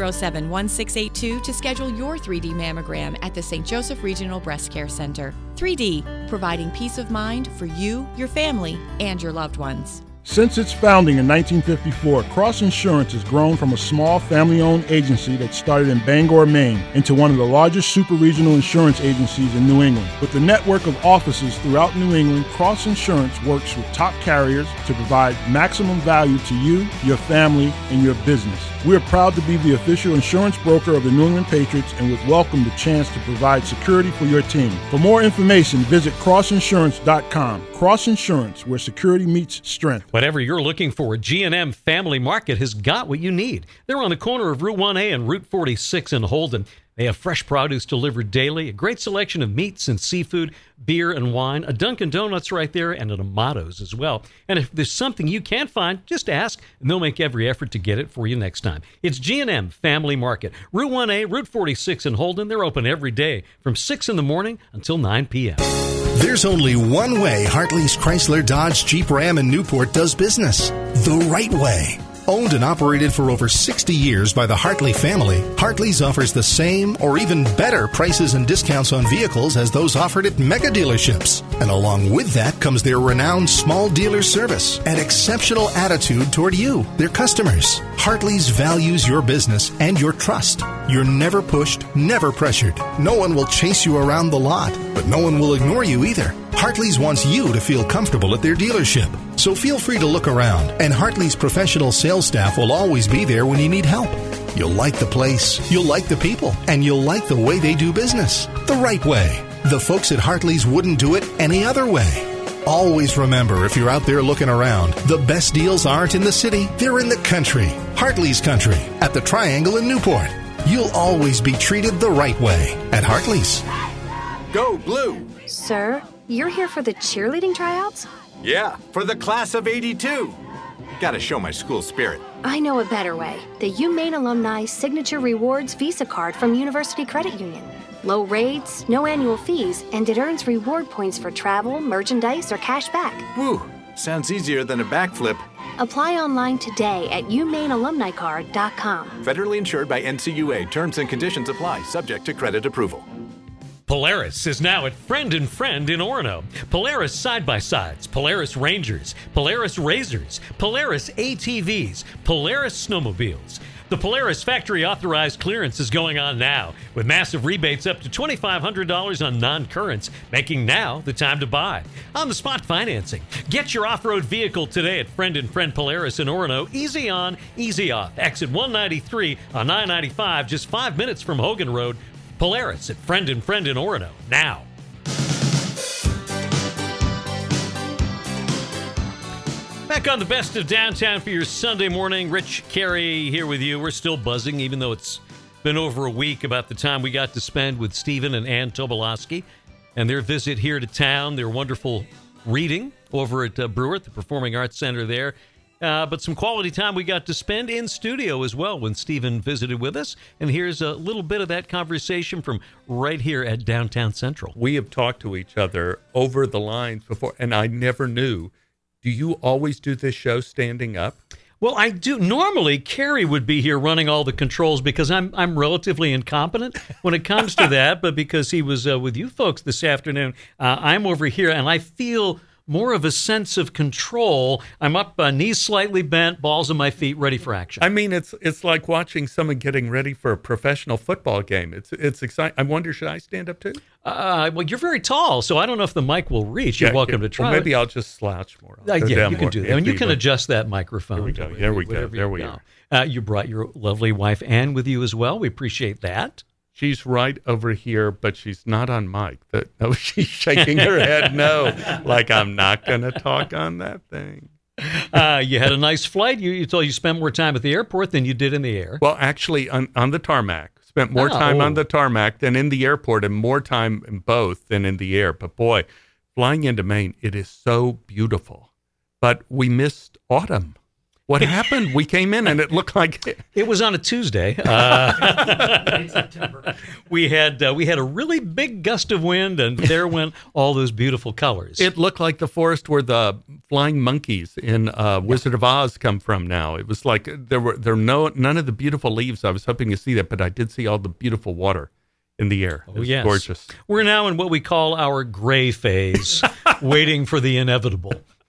907-1682 to schedule your 3D mammogram at the St. Joseph Regional Breast Care Center. 3D, providing peace of mind for you, your family, and your loved ones. Since its founding in 1954, Cross Insurance has grown from a small family-owned agency that started in Bangor, Maine, into one of the largest super-regional insurance agencies in New England. With a network of offices throughout New England, Cross Insurance works with top carriers to provide maximum value to you, your family, and your business. We are proud to be the official insurance broker of the New England Patriots and would welcome the chance to provide security for your team. For more information, visit crossinsurance.com. Cross Insurance, where security meets strength. Whatever you're looking for, G&M Family Market has got what you need. They're on the corner of Route 1A and Route 46 in Holden. They have fresh produce delivered daily, a great selection of meats and seafood, beer and wine, a Dunkin' Donuts right there, and an Amato's as well. And if there's something you can't find, just ask, and they'll make every effort to get it for you next time. It's G&M Family Market, Route 1A, Route 46 in Holden. They're open every day from 6 in the morning until 9 p.m. There's only one way Hartley's Chrysler Dodge Jeep Ram in Newport does business. The right way. Owned and operated for over 60 years by the Hartley family, Hartley's offers the same or even better prices and discounts on vehicles as those offered at mega dealerships. And along with that comes their renowned small dealer service and exceptional attitude toward you, their customers. Hartley's values your business and your trust. You're never pushed, never pressured. No one will chase you around the lot, but no one will ignore you either. Hartley's wants you to feel comfortable at their dealership. So feel free to look around, and Hartley's professional sales staff will always be there when you need help. You'll like the place, you'll like the people, and you'll like the way they do business. The right way. The folks at Hartley's wouldn't do it any other way. Always remember, if you're out there looking around, the best deals aren't in the city, they're in the country. Hartley's Country, at the Triangle in Newport. You'll always be treated the right way at Hartley's. Go Blue! Sir, you're here for the cheerleading tryouts? Yeah, for the class of '82. Gotta show my school spirit. I know a better way. The UMaine Alumni Signature Rewards Visa Card from University Credit Union. Low rates, no annual fees, and it earns reward points for travel, merchandise, or cash back. Woo! Sounds easier than a backflip. Apply online today at UMaineAlumniCard.com. Federally insured by NCUA. Terms and conditions apply. Subject to credit approval. Polaris is now at Friend and Friend in Orono. Polaris side-by-sides, Polaris Rangers, Polaris Razors, Polaris ATVs, Polaris snowmobiles. The Polaris factory authorized clearance is going on now with massive rebates up to $2,500 on non-currents, making now the time to buy. On-the-spot financing. Get your off-road vehicle today at Friend and Friend Polaris in Orono. Easy on, easy off. Exit 193 on 995, just 5 minutes from Hogan Road. Polaris at Friend and Friend in Orono, now. Back on the best of downtown for your Sunday morning. Rich Carey here with you. We're still buzzing, even though it's been over a week about the time we got to spend with Stephen and Ann Tobolowsky and their visit here to town, their wonderful reading over at Brewer, at the Performing Arts Center there. But some quality time we got to spend in studio as well when Stephen visited with us. And here's a little bit of that conversation from right here at Downtown Central. We have talked to each other over the lines before, and I never knew. Do you always do this show standing up? Well, I do. Normally, Carrie would be here running all the controls because I'm relatively incompetent when it comes to that. But because he was with you folks this afternoon, I'm over here, and I feel more of a sense of control. I'm up, knees slightly bent, balls on my feet, ready for action. I mean, it's like watching someone getting ready for a professional football game. It's exciting. I wonder, should I stand up too? Well, you're very tall, so I don't know if the mic will reach. You're welcome to try. Well, maybe I'll just slouch more. Yeah, you can do that. And you can adjust that microphone. There we go. There we are. You brought your lovely wife, Ann, with you as well. We appreciate that. She's right over here, but she's not on mic. No, she's shaking her head no, like I'm not going to talk on that thing. You had a nice flight. You told you spent more time at the airport than you did in the air. Well, actually, on the tarmac. Spent more time on the tarmac than in the airport, and more time in both than in the air. But boy, flying into Maine, it is so beautiful. But we missed autumn. What happened? We came in and it looked like it was on a Tuesday. We had a really big gust of wind, and there went all those beautiful colors. It looked like the forest where the flying monkeys in Wizard of Oz come from. Now it was like there were none of the beautiful leaves. I was hoping to see that, but I did see all the beautiful water in the air. It was gorgeous. We're now in what we call our gray phase, waiting for the inevitable.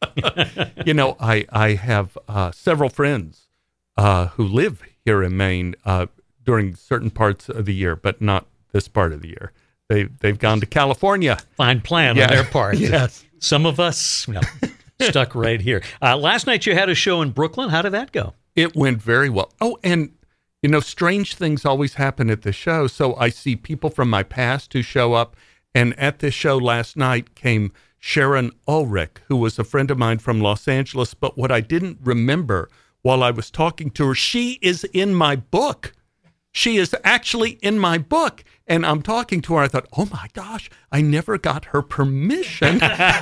You know, I have several friends who live here in Maine during certain parts of the year, but not this part of the year. They've gone to California. Fine plan on their part. Yes. Some of us stuck right here. Last night you had a show in Brooklyn. How did that go? It went very well. Oh, and you know, strange things always happen at the show. So I see people from my past who show up, and at this show last night came Sharon Ulrich, who was a friend of mine from Los Angeles. But what I didn't remember while I was talking to her, she is in my book. She is actually in my book. And I'm talking to her. I thought, oh, my gosh, I never got her permission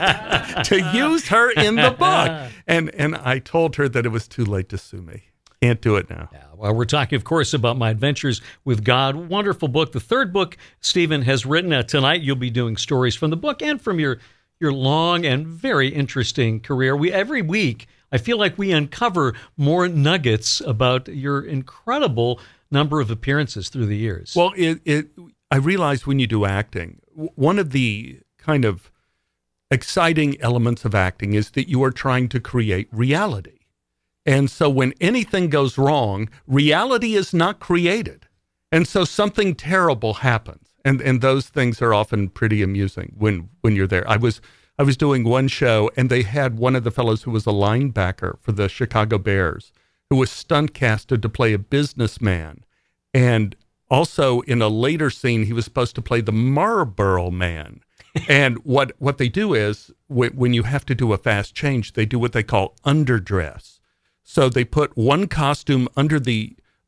to use her in the book. And I told her that it was too late to sue me. Can't do it now. Yeah, well, we're talking, of course, about My Adventures with God. Wonderful book. The third book Stephen has written. Tonight you'll be doing stories from the book and from your long and very interesting career. Every week, I feel like we uncover more nuggets about your incredible number of appearances through the years. Well, I realize when you do acting, one of the kind of exciting elements of acting is that you are trying to create reality. And so when anything goes wrong, reality is not created. And so something terrible happens. And those things are often pretty amusing when you're there. I was doing one show, and they had one of the fellows who was a linebacker for the Chicago Bears, who was stunt casted to play a businessman. And also in a later scene, he was supposed to play the Marlboro Man. And what they do is, when you have to do a fast change, they do what they call underdress. So they put one costume under the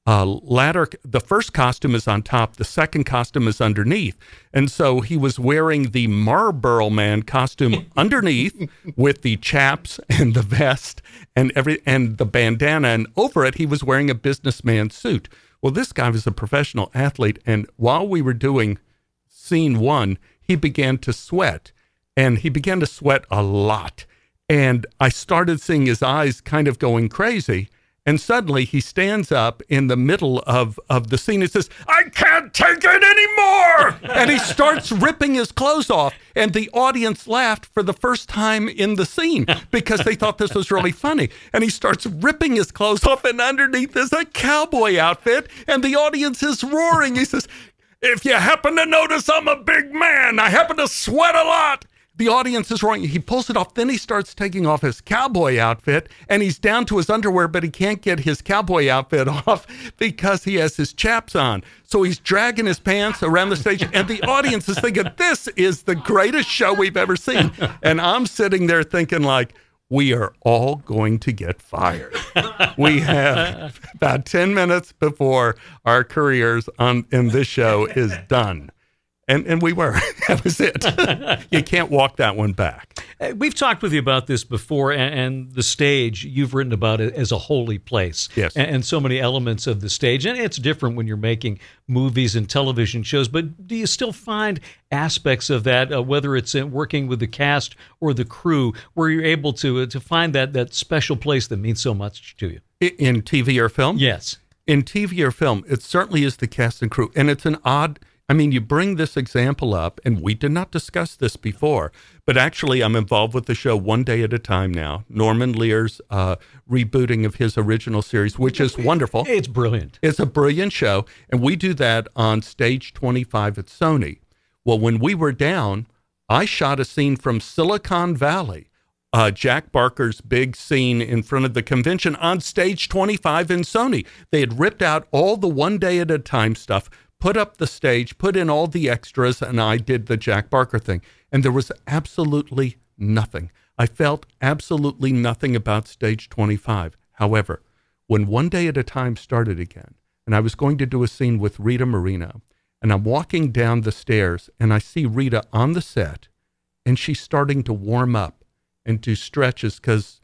ladder. The first costume is on top. The second costume is underneath. And so he was wearing the Marlboro Man costume underneath with the chaps and the vest and the bandana. And over it, he was wearing a businessman suit. Well, this guy was a professional athlete. And while we were doing scene 1, he began to sweat. And he began to sweat a lot. And I started seeing his eyes kind of going crazy. And suddenly he stands up in the middle of the scene and says, "I can't take it anymore!" And he starts ripping his clothes off. And the audience laughed for the first time in the scene because they thought this was really funny. And he starts ripping his clothes off, and underneath is a cowboy outfit. And the audience is roaring. He says, "If you happen to notice, I'm a big man. I happen to sweat a lot." The audience is roaring. He pulls it off. Then he starts taking off his cowboy outfit, and he's down to his underwear, but he can't get his cowboy outfit off because he has his chaps on. So he's dragging his pants around the stage, and the audience is thinking, this is the greatest show we've ever seen. And I'm sitting there thinking, like, we are all going to get fired. We have about 10 minutes before our careers in this show is done. And we were. That was it. You can't walk that one back. We've talked with you about this before, and the stage, you've written about it as a holy place. Yes. And so many elements of the stage. And it's different when you're making movies and television shows, but do you still find aspects of that, whether it's in working with the cast or the crew, where you're able to find that special place that means so much to you? In TV or film? Yes. In TV or film, it certainly is the cast and crew. And it's an odd... I mean, you bring this example up, and we did not discuss this before, but actually I'm involved with the show One Day at a Time now. Norman Lear's rebooting of his original series, which is wonderful. It's brilliant. It's a brilliant show, and we do that on Stage 25 at Sony. Well, when we were down, I shot a scene from Silicon Valley, Jack Barker's big scene in front of the convention on Stage 25 in Sony. They had ripped out all the One Day at a Time stuff, put up the stage, put in all the extras, and I did the Jack Barker thing. And there was absolutely nothing. I felt absolutely nothing about Stage 25. However, when One Day at a Time started again, and I was going to do a scene with Rita Moreno, and I'm walking down the stairs, and I see Rita on the set, and she's starting to warm up and do stretches because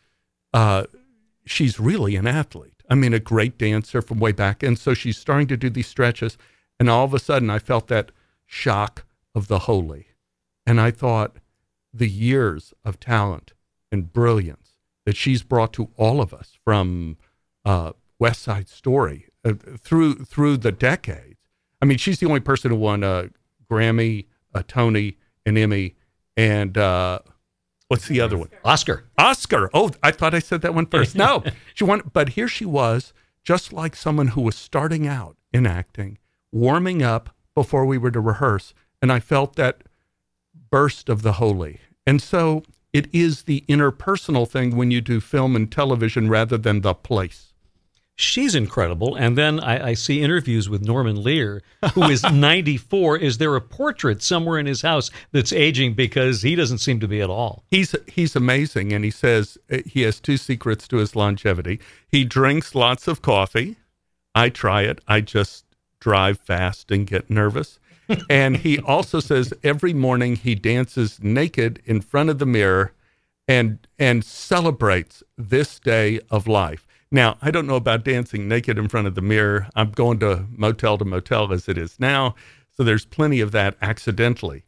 she's really an athlete. I mean, a great dancer from way back. And so she's starting to do these stretches. And all of a sudden, I felt that shock of the holy. And I thought the years of talent and brilliance that she's brought to all of us from West Side Story through the decades. I mean, she's the only person who won a Grammy, a Tony, an Emmy, and what's the other one? Oscar. Oh, I thought I said that one first. No, she won. But here she was, just like someone who was starting out in acting, warming up before we were to rehearse, and I felt that burst of the holy. And so it is the interpersonal thing when you do film and television rather than the place. She's incredible. And then I see interviews with Norman Lear, who is 94. Is there a portrait somewhere in his house that's aging, because he doesn't seem to be at all? He's amazing, and he says he has 2 secrets to his longevity. He drinks lots of coffee. I try it. I just drive fast and get nervous. And he also says every morning he dances naked in front of the mirror and celebrates this day of life. Now, I don't know about dancing naked in front of the mirror. I'm going to motel as it is now, so there's plenty of that accidentally.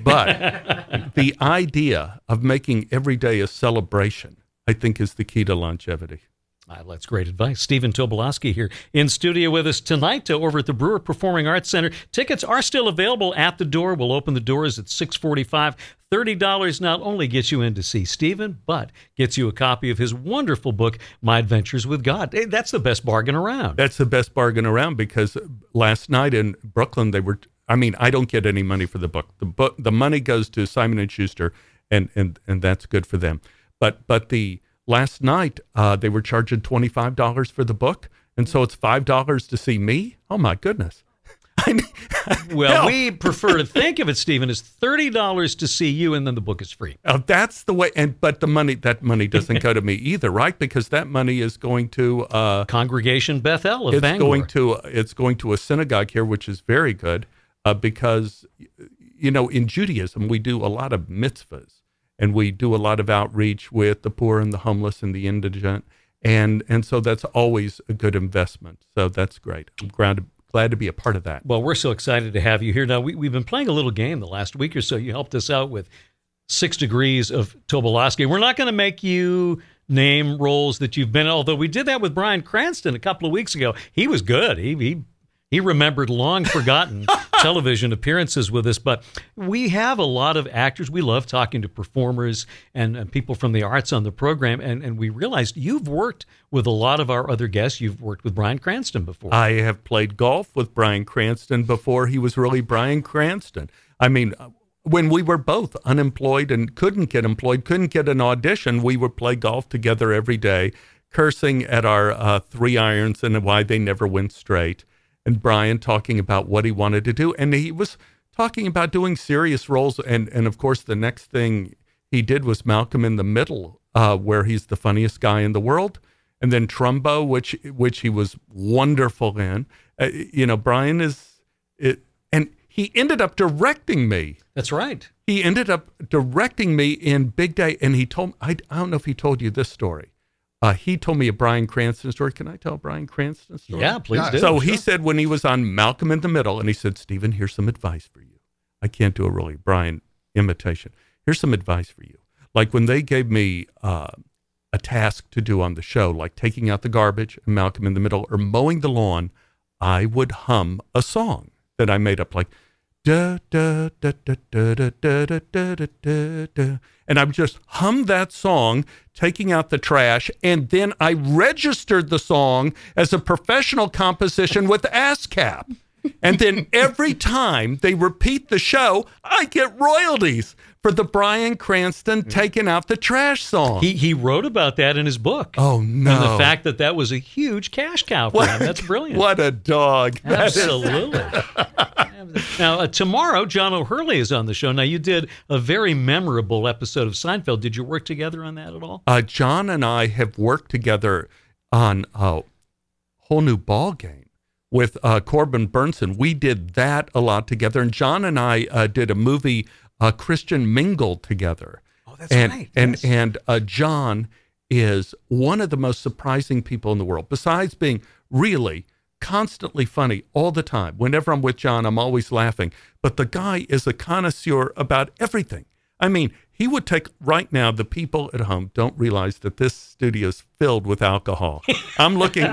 But the idea of making every day a celebration, I think, is the key to longevity. That's great advice. Stephen Tobolowsky here in studio with us tonight over at the Brewer Performing Arts Center. Tickets are still available at the door. We'll open the doors at 6:45. $30 not only gets you in to see Stephen, but gets you a copy of his wonderful book, My Adventures with God. Hey, that's the best bargain around. That's the best bargain around, because last night in Brooklyn, I don't get any money for the book. The money goes to Simon & Schuster, and that's good for them. But last night, they were charging $25 for the book, and so it's $5 to see me. Oh, my goodness. Well, we prefer to think of it, Stephen, as $30 to see you, and then the book is free. That's the way. But that money doesn't go to me either, right? Because that money is going to Congregation Bethel of Bangor. It's going to a synagogue here, which is very good because in Judaism we do a lot of mitzvahs and we do a lot of outreach with the poor and the homeless and the indigent, and so that's always a good investment. So that's great. I'm glad to be a part of that. Well, we're so excited to have you here. Now, we've been playing a little game the last week or so. You helped us out with 6 Degrees of Tobolowsky. We're not going to make you name roles that you've been in, although we did that with Bryan Cranston a couple of weeks ago. He was good. He remembered long forgotten television appearances with us. But we have a lot of actors. We love talking to performers and people from the arts on the program. And we realized you've worked with a lot of our other guests. You've worked with Bryan Cranston before. I have played golf with Bryan Cranston before he was really Bryan Cranston. I mean, when we were both unemployed and couldn't get an audition, we would play golf together every day, cursing at our 3 irons and why they never went straight. And Bryan talking about what he wanted to do. And he was talking about doing serious roles. And of course, the next thing he did was Malcolm in the Middle, where he's the funniest guy in the world. And then Trumbo, which he was wonderful in. Bryan and he ended up directing me. That's right. He ended up directing me in Big Day. And he told, I don't know if he told you this story. He told me a Bryan Cranston story. Can I tell a Bryan Cranston story? Yeah, please do. So he said when he was on Malcolm in the Middle, and he said, Stephen, here's some advice for you. I can't do a really Bryan imitation. Here's some advice for you. Like when they gave me a task to do on the show, like taking out the garbage in Malcolm in the Middle or mowing the lawn, I would hum a song that I made up, like da da da da da da da da da da da, and I would just hum that song, taking out the trash, and then I registered the song as a professional composition with ASCAP. And then every time they repeat the show, I get royalties for the Bryan Cranston taking out the trash song. He wrote about that in his book. Oh, no. And the fact that was a huge cash cow for him. That's brilliant. What a dog. Absolutely. Now, tomorrow, John O'Hurley is on the show. Now, you did a very memorable episode of Seinfeld. Did you work together on that at all? John and I have worked together on a whole new ball game with Corbin Burnson. We did that a lot together. And John and I did a movie, Christian Mingle, together. Oh, that's right. Yes. And John is one of the most surprising people in the world, besides being really constantly funny all the time. Whenever I'm with John, I'm always laughing. But the guy is a connoisseur about everything. I mean, he would take, right now, the people at home don't realize that this studio is filled with alcohol. I'm looking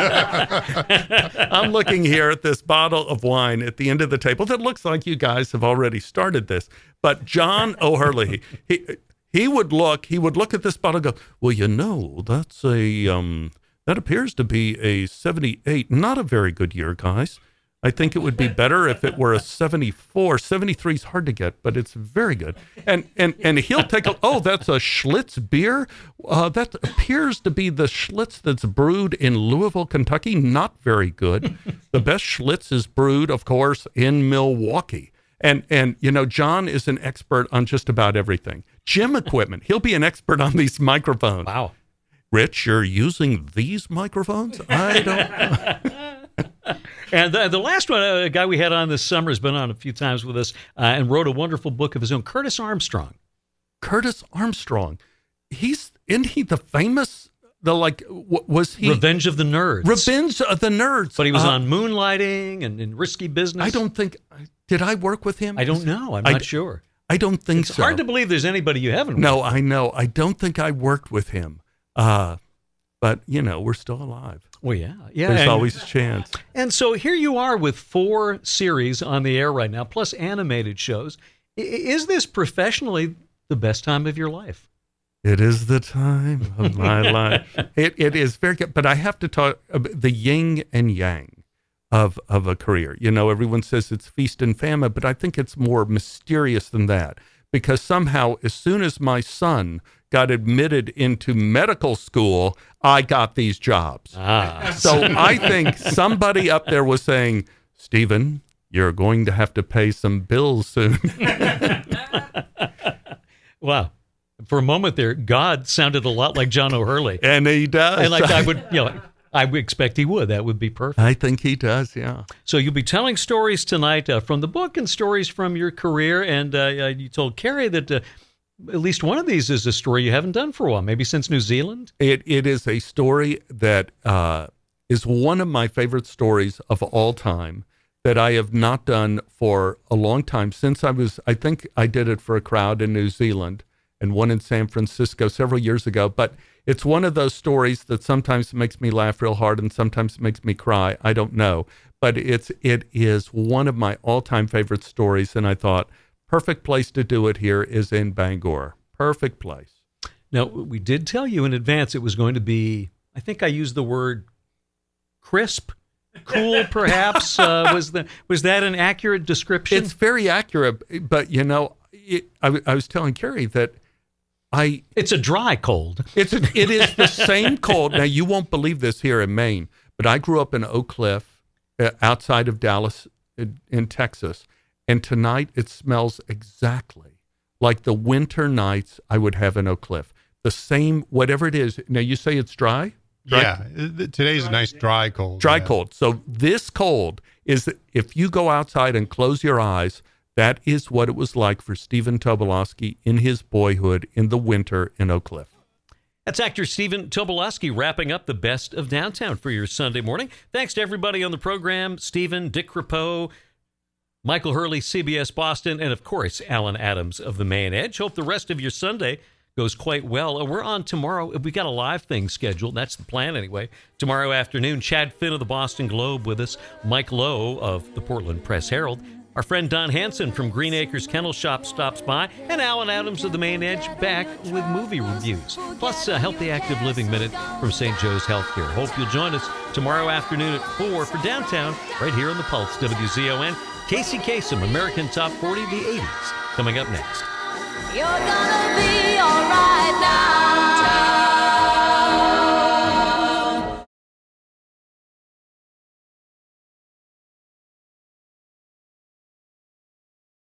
I'm looking here at this bottle of wine at the end of the table that looks like you guys have already started this. But John O'Hurley, he would look at this bottle and go, well, that's that appears to be a 78. Not a very good year, guys. I think it would be better if it were a 74. 73 is hard to get, but it's very good. And he'll take that's a Schlitz beer. That appears to be the Schlitz that's brewed in Louisville, Kentucky. Not very good. The best Schlitz is brewed, of course, in Milwaukee. And John is an expert on just about everything. Gym equipment. He'll be an expert on these microphones. Wow. Rich, you're using these microphones? I don't. And the last one, a guy we had on this summer, has been on a few times with us and wrote a wonderful book of his own, Curtis Armstrong. Curtis Armstrong. Isn't he the famous, was he? Revenge of the Nerds. Revenge of the Nerds. But he was on Moonlighting and in Risky Business. I don't think, did I work with him? I don't know. I'm not sure. I don't think so. It's hard to believe there's anybody you haven't worked with. No, I know. I don't think I worked with him. But, we're still alive. Well, yeah. There's always a chance. And so here you are with 4 series on the air right now, plus animated shows. Is this professionally the best time of your life? It is the time of my life. It is very good. But I have to talk about the yin and yang of a career. Everyone says it's feast and famine, but I think it's more mysterious than that. Because somehow, as soon as my son got admitted into medical school, I got these jobs. So I think somebody up there was saying, Stephen, you're going to have to pay some bills soon. Wow. For a moment there, God sounded a lot like John O'Hurley. And he does. And like I would expect he would. That would be perfect. I think he does, yeah. So you'll be telling stories tonight from the book and stories from your career. And you told Carrie that at least one of these is a story you haven't done for a while, maybe since New Zealand. It is a story that is one of my favorite stories of all time that I have not done for a long time. Since I think I did it for a crowd in New Zealand and one in San Francisco several years ago. But it's one of those stories that sometimes makes me laugh real hard and sometimes makes me cry. I don't know. But it is one of my all-time favorite stories, and I thought, perfect place to do it here is in Bangor. Perfect place. Now, we did tell you in advance it was going to be, I think I used the word crisp, cool, perhaps. Was that an accurate description? It's very accurate, but, I was telling Carrie that it's a dry cold. It is the same cold. Now, you won't believe this here in Maine, but I grew up in Oak Cliff, outside of Dallas in Texas, and tonight it smells exactly like the winter nights I would have in Oak Cliff. The same, whatever it is. Now, you say it's dry? Yeah, today's a nice dry cold. Dry cold. So this cold is that if you go outside and close your eyes, that is what it was like for Stephen Tobolowsky in his boyhood in the winter in Oak Cliff. That's actor Stephen Tobolowsky wrapping up the best of downtown for your Sunday morning. Thanks to everybody on the program, Stephen, Dick Rapeau, Michael Hurley, CBS Boston, and of course, Alan Adams of the Maine Edge. Hope the rest of your Sunday goes quite well. We're on tomorrow. We got a live thing scheduled. That's the plan anyway. Tomorrow afternoon, Chad Finn of the Boston Globe with us, Mike Lowe of the Portland Press Herald. Our friend Don Hanson from Green Acres Kennel Shop stops by, and Alan Adams of the Maine Edge back with movie reviews, plus a Healthy Active Living Minute from St. Joe's Healthcare. Hope you'll join us tomorrow afternoon at 4 for Downtown, right here on the Pulse, WZON. Casey Kasem, American Top 40, the 80s, coming up next. You're gonna be alright.